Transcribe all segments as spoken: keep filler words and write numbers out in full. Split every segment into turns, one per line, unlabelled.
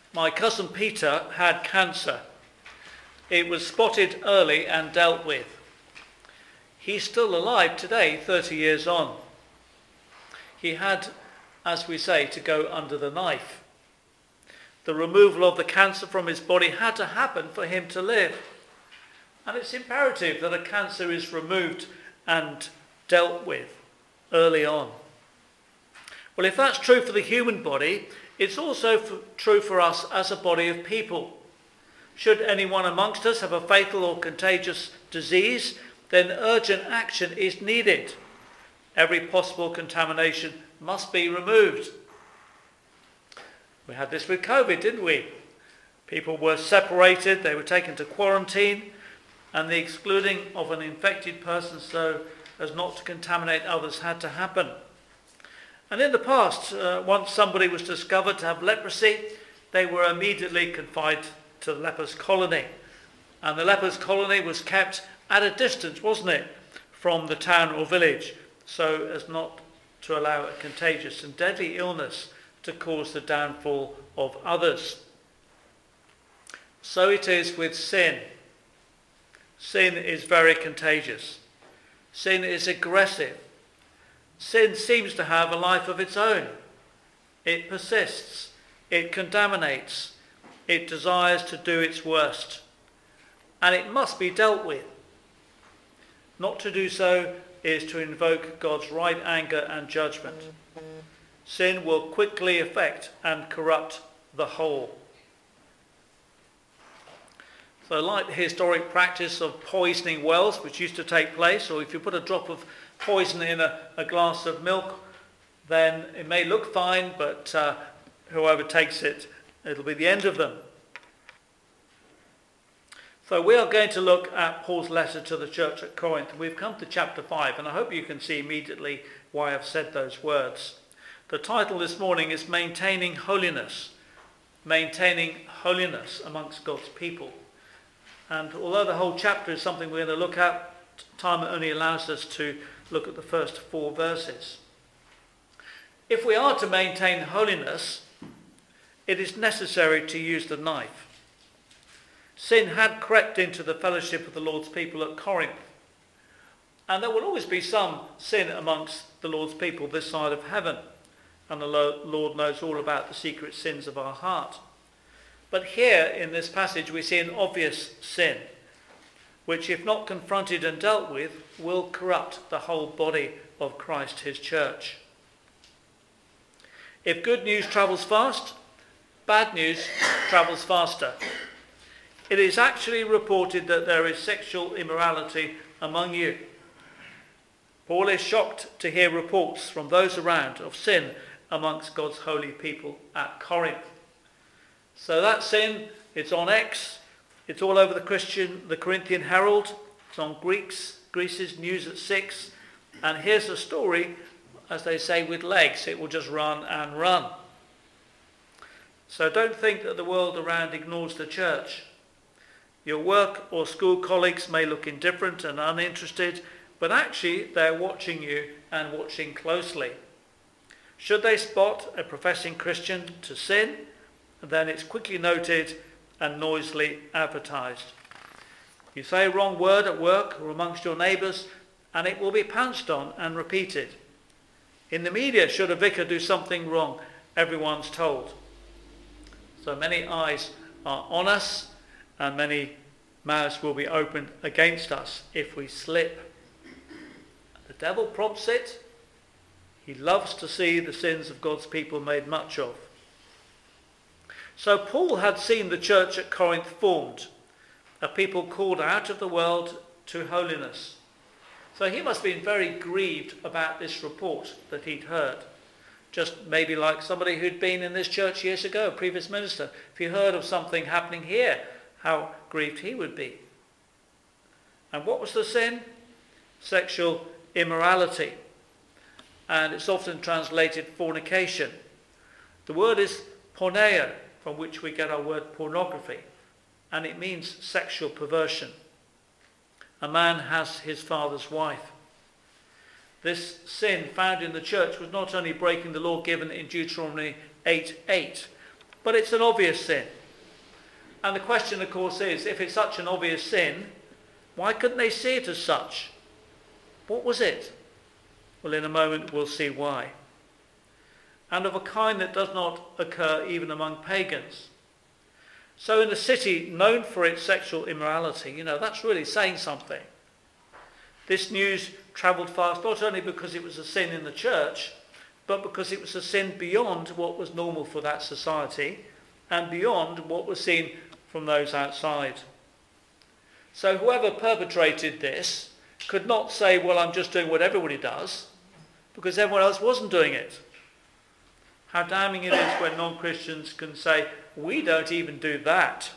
My cousin Peter had cancer. It was spotted early and dealt with. He's still alive today, thirty years on. He had, as we say, to go under the knife. The removal of the cancer from his body had to happen for him to live. And it's imperative that a cancer is removed and dealt with early on. Well, if that's true for the human body, it's also for, true for us as a body of people. Should anyone amongst us have a fatal or contagious disease, then urgent action is needed. Every possible contamination must be removed. We had this with COVID, didn't we? People were separated, they were taken to quarantine, and the excluding of an infected person so as not to contaminate others had to happen. And in the past, uh, once somebody was discovered to have leprosy, they were immediately confined to the lepers' colony. And the lepers' colony was kept at a distance, wasn't it, from the town or village, so as not to allow a contagious and deadly illness to cause the downfall of others. So it is with sin. Sin is very contagious. Sin is aggressive. Sin seems to have a life of its own. It persists. It contaminates. It desires to do its worst. And it must be dealt with. Not to do so is to invoke God's right anger and judgment. Sin will quickly affect and corrupt the whole. So like the historic practice of poisoning wells, which used to take place, or if you put a drop of poison in a, a glass of milk, then it may look fine, but uh, whoever takes it, it'll be the end of them. So we are going to look at Paul's letter to the church at Corinth. We've come to chapter five, and I hope you can see immediately why I've said those words. The title this morning is Maintaining Holiness. Maintaining holiness amongst God's people. And although the whole chapter is something we're going to look at, time only allows us to look at the first four verses. If we are to maintain holiness, it is necessary to use the knife. Sin had crept into the fellowship of the Lord's people at Corinth. And there will always be some sin amongst the Lord's people this side of heaven. And the Lord knows all about the secret sins of our heart. But here in this passage we see an obvious sin, which if not confronted and dealt with, will corrupt the whole body of Christ, his church. If good news travels fast, bad news travels faster. It is actually reported that there is sexual immorality among you. Paul is shocked to hear reports from those around of sin amongst God's holy people at Corinth. So that sin, it's on X, it's all over the Christian, the Corinthian Herald, it's on Greeks, Greece's News at six, and here's a story, as they say, with legs. It will just run and run. So don't think that the world around ignores the church. Your work or school colleagues may look indifferent and uninterested, but actually they're watching you and watching closely. Should they spot a professing Christian to sin, then it's quickly noted and noisily advertised. You say a wrong word at work or amongst your neighbours, and it will be pounced on and repeated. In the media, should a vicar do something wrong, everyone's told. So many eyes are on us, and many mouths will be opened against us if we slip. The devil prompts it. He loves to see the sins of God's people made much of. So Paul had seen the church at Corinth formed, a people called out of the world to holiness. So he must have been very grieved about this report that he'd heard. Just maybe like somebody who'd been in this church years ago, a previous minister. If he heard of something happening here, how grieved he would be. And what was the sin? Sexual immorality. And it's often translated fornication. The word is porneia, from which we get our word pornography, and it means sexual perversion. A man has his father's wife. This sin found in the church was not only breaking the law given in Deuteronomy eight eight, but it's an obvious sin. And the question, of course, is, if it's such an obvious sin, why couldn't they see it as such? What was it? Well, in a moment we'll see why. And of a kind that does not occur even among pagans. So in a city known for its sexual immorality, you know, that's really saying something. This news travelled fast, not only because it was a sin in the church, but because it was a sin beyond what was normal for that society and beyond what was seen from those outside. So whoever perpetrated this could not say, well, I'm just doing what everybody does, because everyone else wasn't doing it. How damning it is when non-Christians can say, we don't even do that.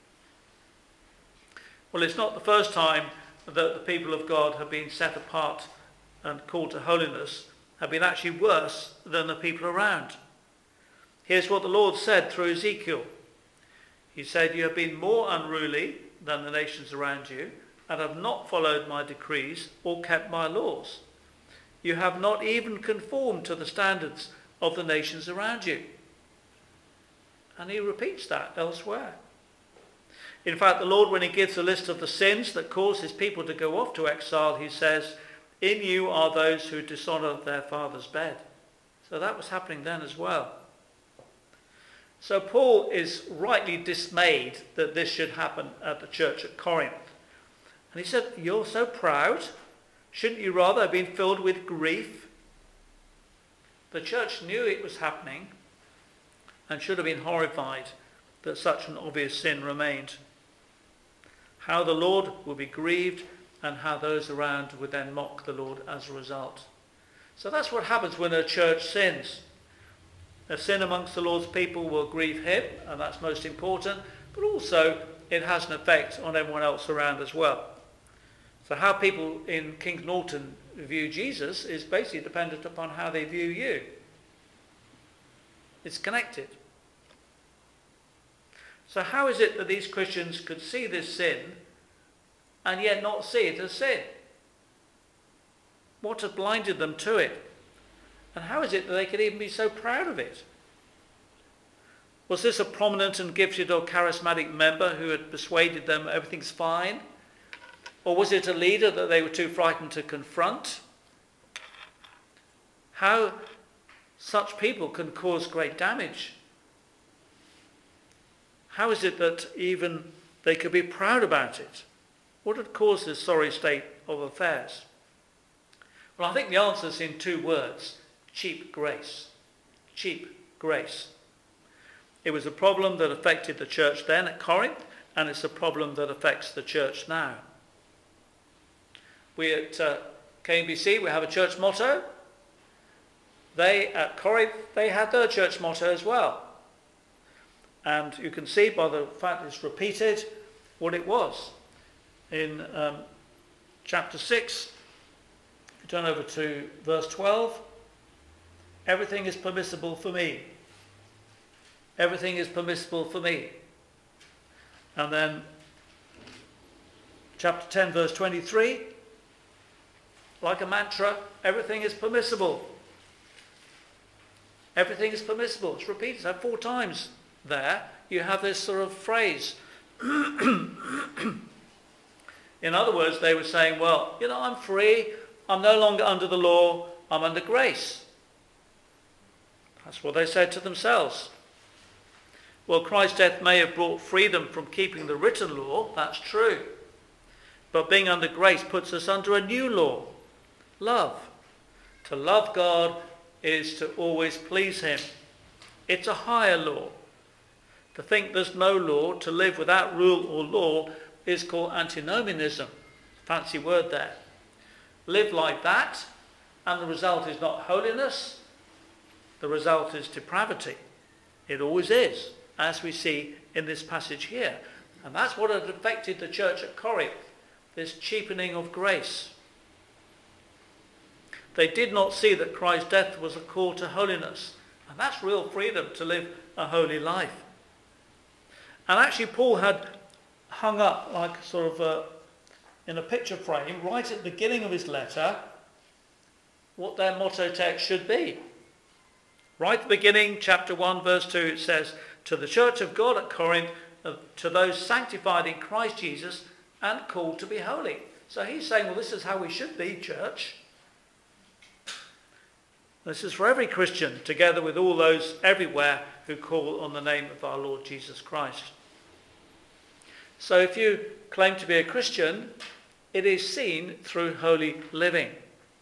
Well, it's not the first time that the people of God have been set apart and called to holiness, have been actually worse than the people around. Here's what the Lord said through Ezekiel. He said, you have been more unruly than the nations around you, and have not followed my decrees or kept my laws. You have not even conformed to the standards of the nations around you. And he repeats that elsewhere. In fact, the Lord, when he gives a list of the sins that cause his people to go off to exile, he says, in you are those who dishonour their father's bed. So that was happening then as well. So Paul is rightly dismayed that this should happen at the church at Corinth. And he said, you're so proud. Shouldn't you rather have been filled with grief? The church knew it was happening and should have been horrified that such an obvious sin remained. How the Lord would be grieved and how those around would then mock the Lord as a result. So that's what happens when a church sins. A sin amongst the Lord's people will grieve him, and that's most important, but also it has an effect on everyone else around as well. So how people in Kings Norton view Jesus is basically dependent upon how they view you. It's connected. So how is it that these Christians could see this sin and yet not see it as sin? What had blinded them to it? And how is it that they could even be so proud of it? Was this a prominent and gifted or charismatic member who had persuaded them everything's fine? Or was it a leader that they were too frightened to confront? How such people can cause great damage. How is it that even they could be proud about it? What had caused this sorry state of affairs? Well, I think the answer is in two words. Cheap grace. Cheap grace. It was a problem that affected the church then at Corinth, and it's a problem that affects the church now. We at uh, K M B C, we have a church motto. They, at Corinth, they had their church motto as well. And you can see by the fact it's repeated what it was. In um, chapter six, if you turn over to verse twelve, everything is permissible for me. Everything is permissible for me. And then chapter ten, verse twenty-three, like a mantra, everything is permissible. Everything is permissible. It's repeated so four times there. You have this sort of phrase. In other words, they were saying, well, you know, I'm free. I'm no longer under the law. I'm under grace. That's what they said to themselves. Well, Christ's death may have brought freedom from keeping the written law. That's true. But being under grace puts us under a new law. Love. To love God is to always please him. It's a higher law. To think there's no law, to live without rule or law, is called antinomianism. Fancy word there. Live like that, and the result is not holiness. The result is depravity. It always is, as we see in this passage here. And that's what had affected the church at Corinth, this cheapening of grace. They did not see that Christ's death was a call to holiness. And that's real freedom, to live a holy life. And actually Paul had hung up like sort of a, in a picture frame right at the beginning of his letter what their motto text should be. Right at the beginning, chapter one, verse two, it says, to the church of God at Corinth, uh, to those sanctified in Christ Jesus and called to be holy. So he's saying, well, this is how we should be, church. This is for every Christian, together with all those everywhere who call on the name of our Lord Jesus Christ. So if you claim to be a Christian, it is seen through holy living.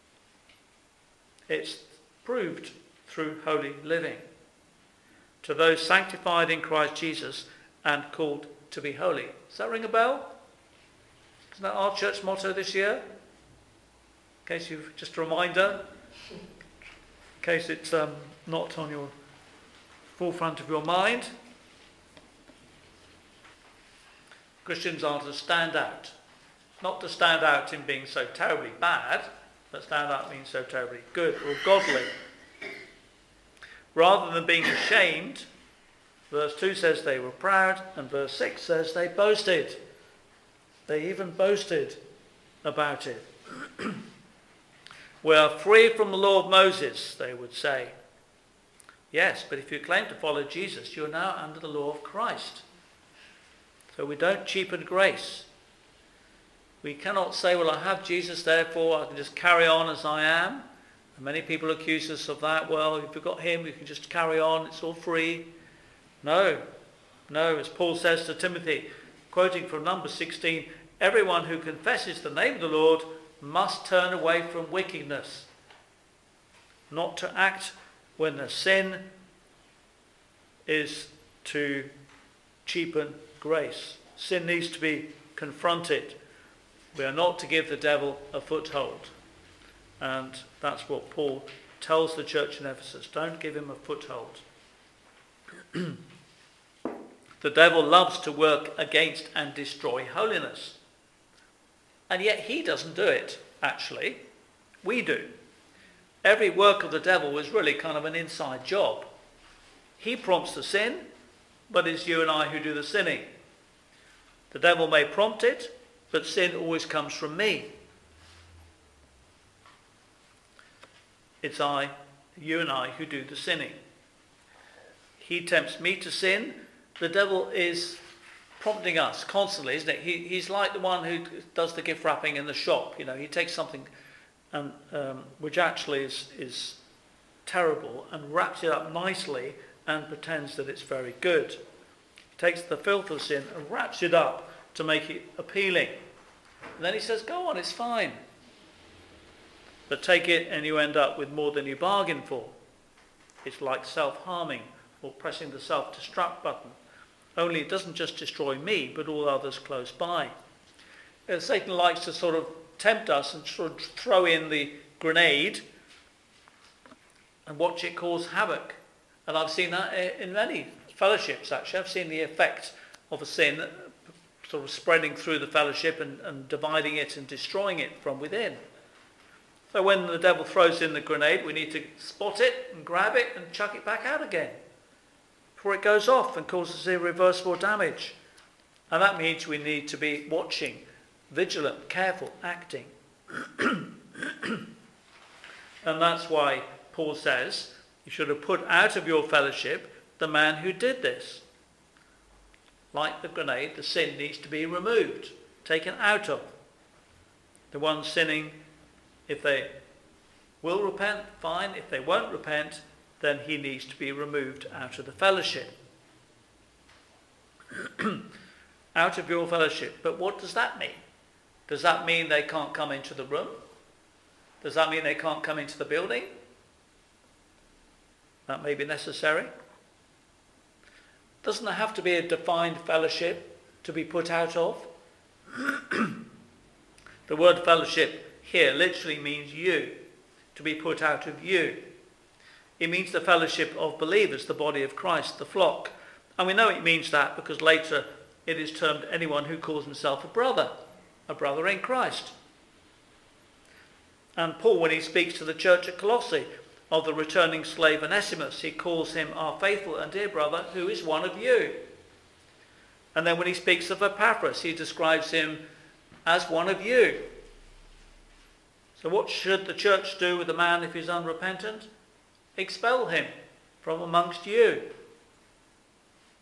It's proved through holy living. To those sanctified in Christ Jesus and called to be holy. Does that ring a bell? Isn't that our church motto this year? In case you've just a reminder. In case it's um, not on your forefront of your mind. Christians are to stand out. Not to stand out in being so terribly bad, but stand out means so terribly good or godly. Rather than being ashamed, verse two says they were proud, and verse six says they boasted. They even boasted about it. We are free from the law of Moses, they would say. Yes, but if you claim to follow Jesus, you are now under the law of Christ. So we don't cheapen grace. We cannot say, well, I have Jesus, therefore I can just carry on as I am. And many people accuse us of that. Well, if you've got him, you can just carry on. It's all free. No. No, as Paul says to Timothy, quoting from Numbers sixteen, everyone who confesses the name of the Lord must turn away from wickedness. Not to act when the sin is to cheapen grace. Sin needs to be confronted. We are not to give the devil a foothold. And that's what Paul tells the church in Ephesus. Don't give him a foothold. The devil loves to work against and destroy holiness. And yet he doesn't do it, actually. We do. Every work of the devil is really kind of an inside job. He prompts the sin, but it's you and I who do the sinning. The devil may prompt it, but sin always comes from me. It's I, you and I, who do the sinning. He tempts me to sin. The devil is prompting us constantly, isn't it? He, he's like the one who does the gift wrapping in the shop. You know, he takes something and, um, which actually is, is terrible and wraps it up nicely and pretends that it's very good. He takes the filth of sin and wraps it up to make it appealing. And then he says, go on, it's fine. But take it and you end up with more than you bargained for. It's like self-harming or pressing the self-destruct button. Only it doesn't just destroy me, but all others close by. And Satan likes to sort of tempt us and sort of throw in the grenade and watch it cause havoc. And I've seen that in many fellowships, actually. I've seen the effect of a sin sort of spreading through the fellowship and, and dividing it and destroying it from within. So when the devil throws in the grenade, we need to spot it and grab it and chuck it back out again before it goes off and causes irreversible damage. And that means we need to be watching, vigilant, careful, acting. And that's why Paul says you should have put out of your fellowship the man who did this. Like the grenade, the sin needs to be removed, taken out of. The one sinning, if they will repent, fine. If they won't repent, then he needs to be removed out of the fellowship. Out of your fellowship. But what does that mean? Does that mean they can't come into the room? Does that mean they can't come into the building? That may be necessary. Doesn't there have to be a defined fellowship to be put out of? The word fellowship here literally means you, to be put out of you. It means the fellowship of believers, the body of Christ, the flock. And we know it means that because later it is termed anyone who calls himself a brother, a brother in Christ. And Paul, when he speaks to the church at Colossae of the returning slave Onesimus, he calls him our faithful and dear brother who is one of you. And then when he speaks of Epaphras, he describes him as one of you. So what should the church do with a man if he's unrepentant? Expel him from amongst you.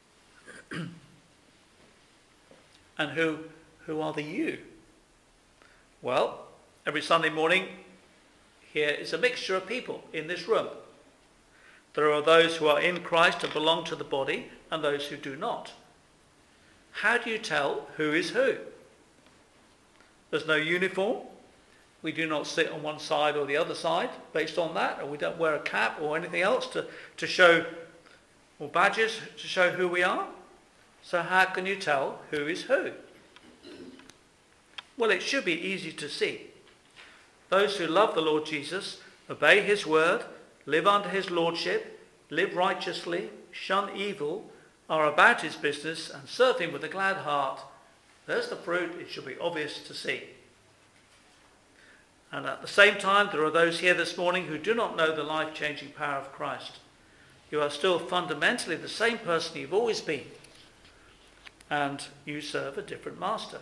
And who, who are the you? Well, every Sunday morning here is a mixture of people in this room. There are those who are in Christ and belong to the body, and those who do not. How do you tell who is who? There's no uniform. We do not sit on one side or the other side based on that, or we don't wear a cap or anything else to, to show, or badges to show who we are. So how can you tell who is who? Well, it should be easy to see. Those who love the Lord Jesus, obey his word, live under his lordship, live righteously, shun evil, are about his business and serve him with a glad heart. There's the fruit. It should be obvious to see. And at the same time, there are those here this morning who do not know the life-changing power of Christ. You are still fundamentally the same person you've always been, and you serve a different master.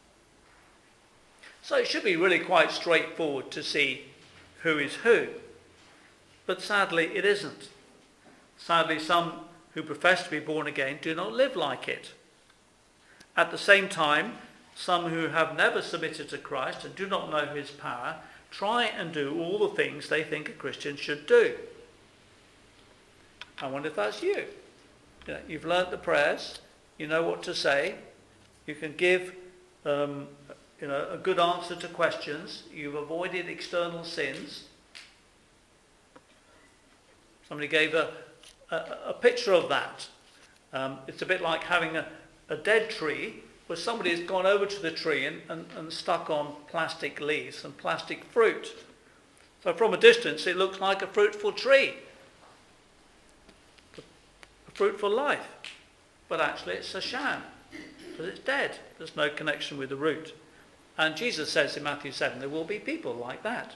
So it should be really quite straightforward to see who is who. But sadly, it isn't. Sadly, some who profess to be born again do not live like it. At the same time, some who have never submitted to Christ and do not know his power try and do all the things they think a Christian should do. I wonder if that's you. You know, you've learnt the prayers, you know what to say, you can give um, you know, a good answer to questions, you've avoided external sins. Somebody gave a, a, a picture of that. Um, it's a bit like having a, a dead tree where somebody has gone over to the tree and, and, and stuck on plastic leaves and plastic fruit. So from a distance it looks like a fruitful tree, a fruitful life. But actually it's a sham, because it's dead. There's no connection with the root. And Jesus says in Matthew seven, there will be people like that.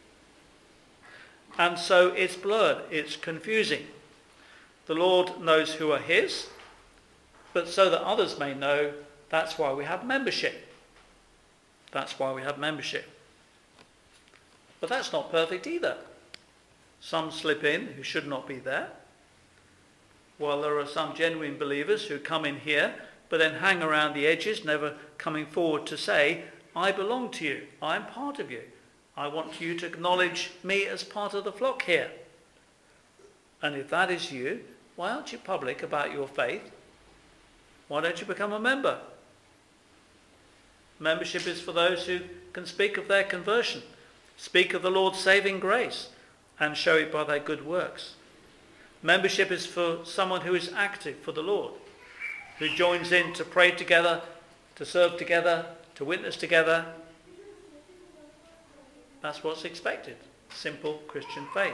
And so it's blurred, it's confusing. The Lord knows who are his, but so that others may know, that's why we have membership. That's why we have membership. But that's not perfect either. Some slip in who should not be there, while there are some genuine believers who come in here, but then hang around the edges, never coming forward to say, I belong to you, I am part of you. I want you to acknowledge me as part of the flock here. And if that is you, why aren't you public about your faith? Why don't you become a member? Membership is for those who can speak of their conversion, speak of the Lord's saving grace, and show it by their good works. Membership is for someone who is active for the Lord, who joins in to pray together, to serve together, to witness together. That's what's expected. Simple Christian faith.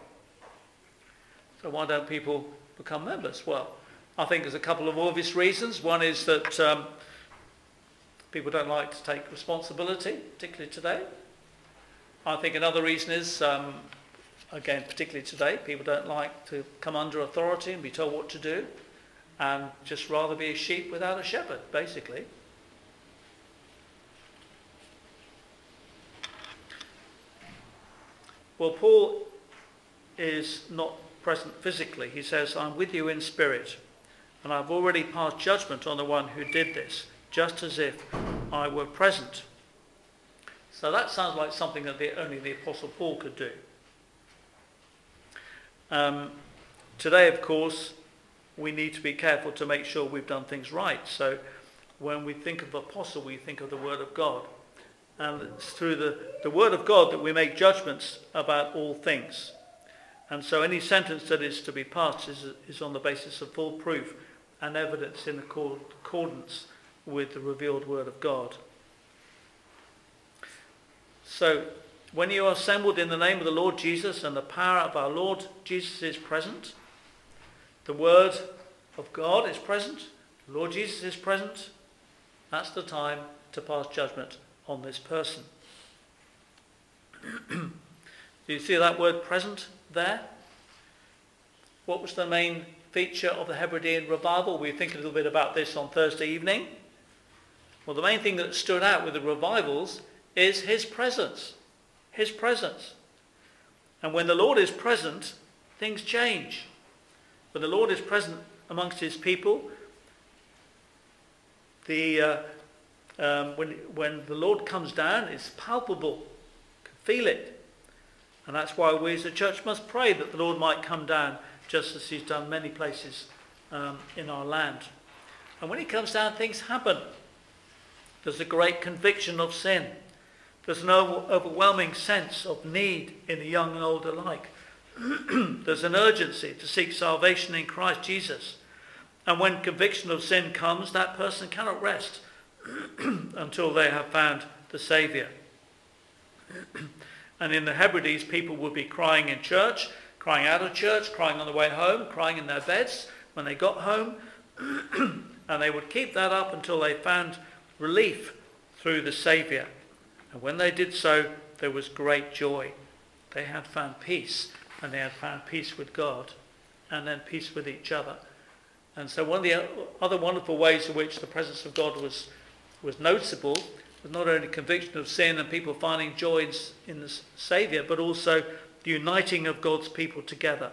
So why don't people become members? Well, I think there's a couple of obvious reasons. One is that um, people don't like to take responsibility, particularly today. I think another reason is, um, again, particularly today, people don't like to come under authority and be told what to do, and just rather be a sheep without a shepherd, basically. Well, Paul is not present physically. He says, I'm with you in spirit, and I've already passed judgment on the one who did this, just as if I were present. So that sounds like something that the, only the Apostle Paul could do. Um, today, of course, we need to be careful to make sure we've done things right. So when we think of apostle, we think of the Word of God. And it's through the, the Word of God that we make judgments about all things. And so any sentence that is to be passed is, is on the basis of full proof and evidence in accord, accordance with the revealed Word of God. So when you are assembled in the name of the Lord Jesus and the power of our Lord Jesus is present, the Word of God is present, the Lord Jesus is present, that's the time to pass judgment on this person. Do you see that word present there? What was the main feature of the Hebridean revival? We were thinking a little bit about this on Thursday evening. Well, the main thing that stood out with the revivals is his presence. His presence. And when the Lord is present, things change. When the Lord is present amongst his people, The, uh, um, when, when the Lord comes down, it's palpable. You can feel it. And that's why we as a church must pray that the Lord might come down, just as he's done many places um, in our land. And when he comes down, things happen. There's a great conviction of sin. There's an overwhelming sense of need in the young and old alike. There's an urgency to seek salvation in Christ Jesus. And when conviction of sin comes, that person cannot rest until they have found the Saviour. And in the Hebrides, people would be crying in church, crying out of church, crying on the way home, crying in their beds when they got home. And they would keep that up until they found relief through the Saviour. And when they did so, there was great joy. They had found peace, and they had found peace with God, and then peace with each other. And so one of the other wonderful ways in which the presence of God was, was noticeable was not only conviction of sin and people finding joy in, in the Saviour, but also the uniting of God's people together.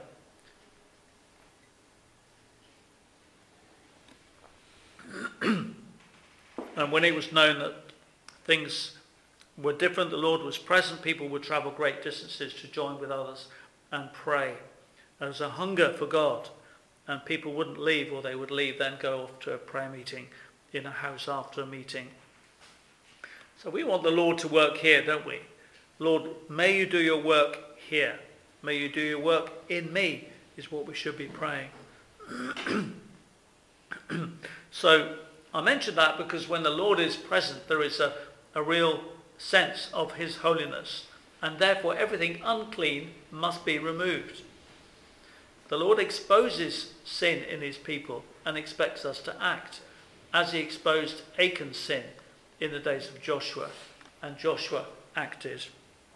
And when it was known that things were different, the Lord was present, people would travel great distances to join with others and pray. There was a hunger for God, and people wouldn't leave, or they would leave, then go off to a prayer meeting in a house after a meeting. So we want the Lord to work here, don't we? Lord, may you do your work here. May you do your work in me, is what we should be praying. So I mention that because when the Lord is present, there is a, a real sense of his holiness, and therefore everything unclean must be removed. The Lord exposes sin in his people and expects us to act as he exposed Achan's sin in the days of Joshua, and Joshua acted.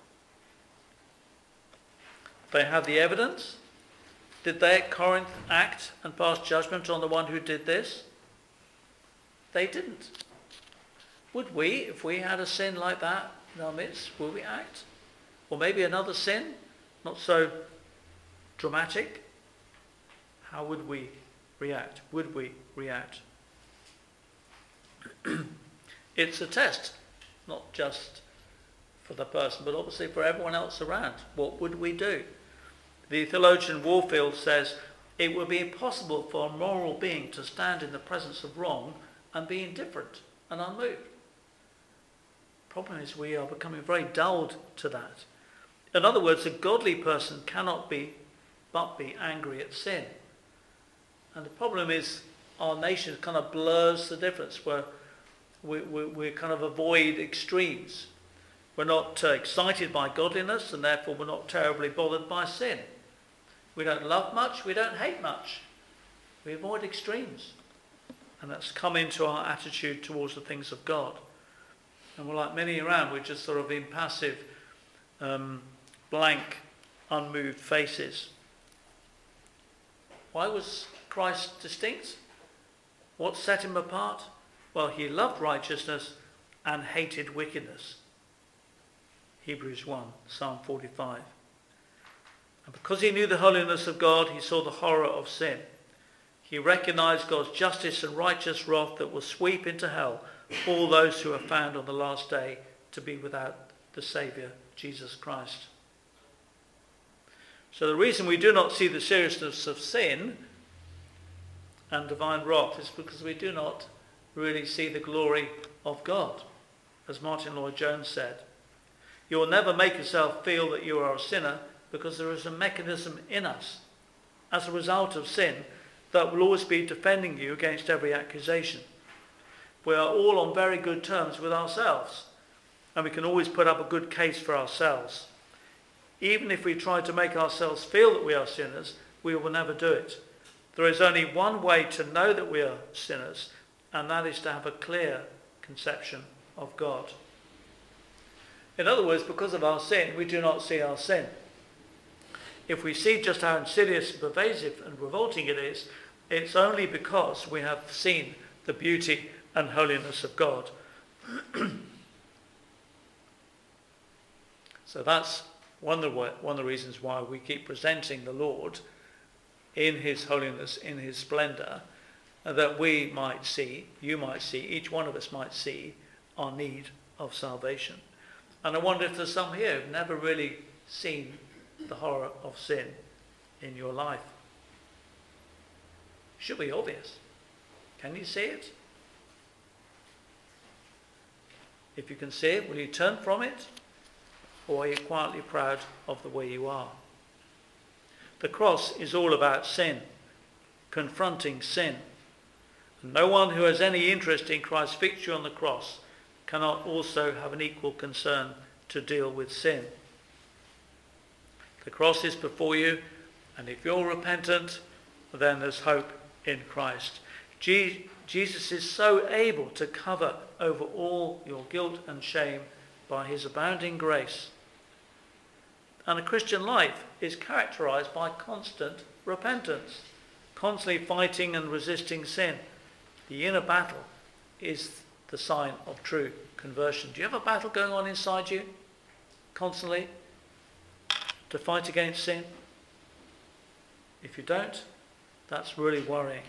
They had the evidence. Did they at Corinth act and pass judgment on the one who did this? They didn't. Would we, if we had a sin like that in our midst, would we act? Or maybe another sin, not so dramatic? How would we react? Would we react? It's a test, not just for the person, but obviously for everyone else around. What would we do? The theologian Warfield says, it would be impossible for a moral being to stand in the presence of wrong and be indifferent and unmoved. The problem is we are becoming very dulled to that. In other words, a godly person cannot be but be angry at sin. And the problem is our nation kind of blurs the difference, where we, we, we kind of avoid extremes. We're not uh, excited by godliness, and therefore we're not terribly bothered by sin. We don't love much, we don't hate much. We avoid extremes. And that's come into our attitude towards the things of God. And we're like many around, we're just sort of impassive, um, blank, unmoved faces. Why was Christ distinct? What set him apart? Well, he loved righteousness and hated wickedness. Hebrews one, Psalm forty-five. And because he knew the holiness of God, he saw the horror of sin. He recognized God's justice and righteous wrath that will sweep into hell all those who are found on the last day to be without the Saviour, Jesus Christ. So the reason we do not see the seriousness of sin and divine wrath is because we do not really see the glory of God. As Martin Lloyd-Jones said, you will never make yourself feel that you are a sinner because there is a mechanism in us as a result of sin that will always be defending you against every accusation. We are all on very good terms with ourselves, and we can always put up a good case for ourselves. Even if we try to make ourselves feel that we are sinners, we will never do it. There is only one way to know that we are sinners, and that is to have a clear conception of God. In other words, because of our sin, we do not see our sin. If we see just how insidious, pervasive and revolting it is, it's only because we have seen the beauty and holiness of God. So that's one of, the, one of the reasons why we keep presenting the Lord in his holiness, in his splendour, that we might see, you might see, each one of us might see our need of salvation. And I wonder if there's some here who've never really seen the horror of sin in your life. Should be obvious. Can you see it? If you can see it, will you turn from it? Or are you quietly proud of the way you are? The cross is all about sin, confronting sin. And no one who has any interest in Christ's victory on the cross cannot also have an equal concern to deal with sin. The cross is before you, and if you're repentant, then there's hope in Christ. Je- Jesus is so able to cover over all your guilt and shame by his abounding grace. And a Christian life is characterized by constant repentance, constantly fighting and resisting sin. The inner battle is the sign of true conversion. Do you have a battle going on inside you constantly to fight against sin? If you don't, that's really worrying.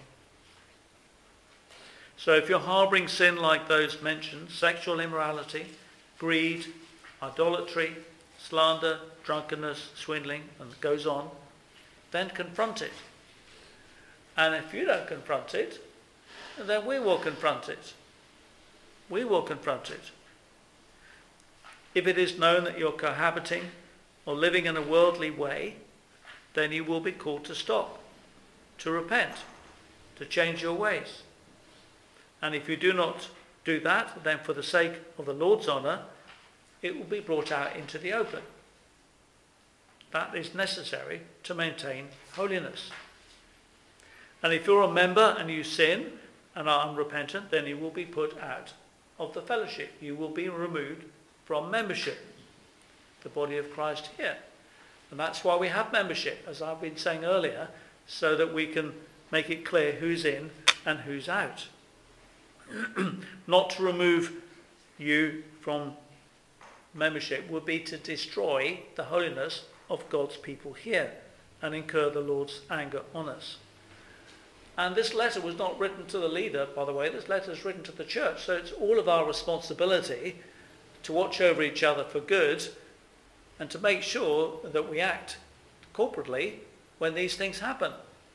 So if you're harbouring sin like those mentioned, sexual immorality, greed, idolatry, slander, drunkenness, swindling, and it goes on, then confront it. And if you don't confront it, then we will confront it. We will confront it. If it is known that you're cohabiting or living in a worldly way, then you will be called to stop, to repent, to change your ways. And if you do not do that, then for the sake of the Lord's honour, it will be brought out into the open. That is necessary to maintain holiness. And if you're a member and you sin and are unrepentant, then you will be put out of the fellowship. You will be removed from membership, the body of Christ here. And that's why we have membership, as I've been saying earlier, so that we can make it clear who's in and who's out. Not to remove you from membership would be to destroy the holiness of God's people here and incur the Lord's anger on us. And this letter was not written to the leader, by the way. This letter is written to the church. So it's all of our responsibility to watch over each other for good and to make sure that we act corporately when these things happen.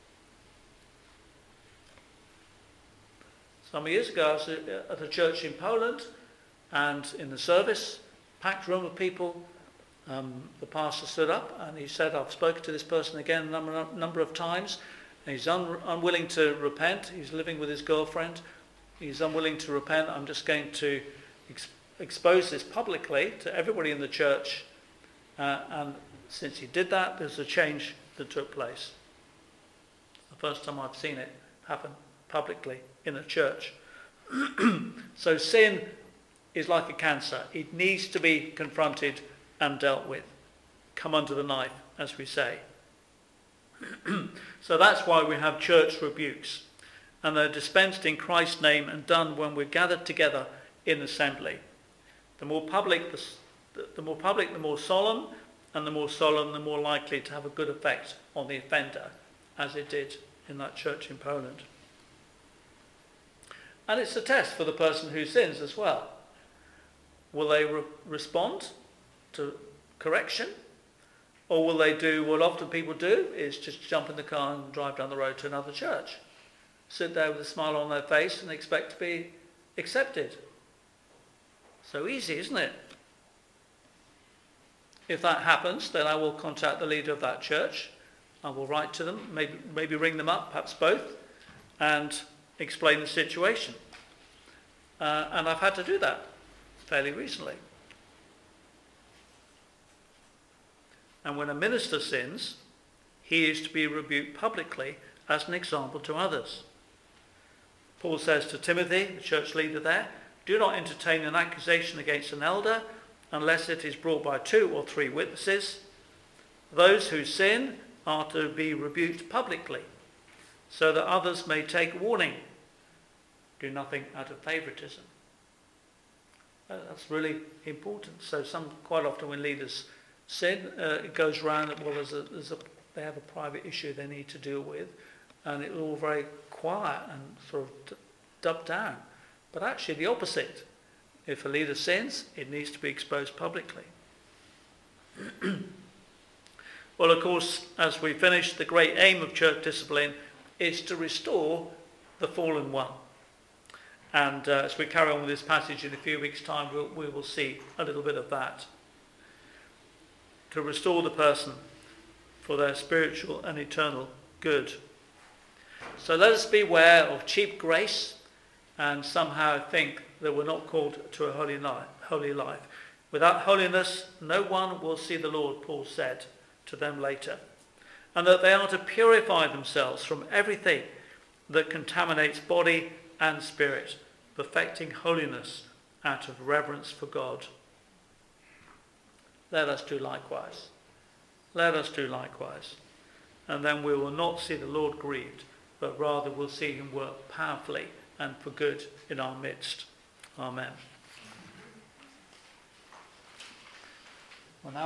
Some years ago, I was at a church in Poland, and in the service, packed room of people, um, the pastor stood up and he said, I've spoken to this person again a number, number of times, and he's un, unwilling to repent. He's living with his girlfriend. He's unwilling to repent. I'm just going to ex- expose this publicly to everybody in the church. Uh, and since he did that, there's a change that took place. The first time I've seen it happen publicly in a church. So sin is like a cancer. It needs to be confronted and dealt with. Come under the knife, as we say. So that's why we have church rebukes. And they're dispensed in Christ's name and done when we're gathered together in assembly. The more public, the, the more public, the more solemn, and the more solemn, the more likely to have a good effect on the offender, as it did in that church in Poland. And it's a test for the person who sins as well. Will they re- respond to correction? Or will they do what often people do, is just jump in the car and drive down the road to another church? Sit there with a smile on their face and expect to be accepted. So easy, isn't it? If that happens, then I will contact the leader of that church. I will write to them, maybe, maybe ring them up, perhaps both, and explain the situation. Uh, and I've had to do that fairly recently. And when a minister sins, he is to be rebuked publicly as an example to others. Paul says to Timothy, the church leader there, do not entertain an accusation against an elder unless it is brought by two or three witnesses. Those who sin are to be rebuked publicly, so that others may take warning. Do nothing out of favoritism. That's really important. So some quite often when leaders sin, uh, it goes around that, well, there's a, there's a, they have a private issue they need to deal with, and it was all very quiet and sort of d- dubbed down. But actually the opposite. If a leader sins, it needs to be exposed publicly. Well, of course, as we finish, the great aim of church discipline is to restore the fallen one. And uh, as we carry on with this passage in a few weeks' time, we'll, we will see a little bit of that. To restore the person for their spiritual and eternal good. So let us beware of cheap grace and somehow think that we're not called to a holy life. Holy life. Without holiness, no one will see the Lord, Paul said to them later. And that they are to purify themselves from everything that contaminates body and spirit, perfecting holiness out of reverence for God. Let us do likewise. Let us do likewise. And then we will not see the Lord grieved, but rather we'll see him work powerfully and for good in our midst. Amen.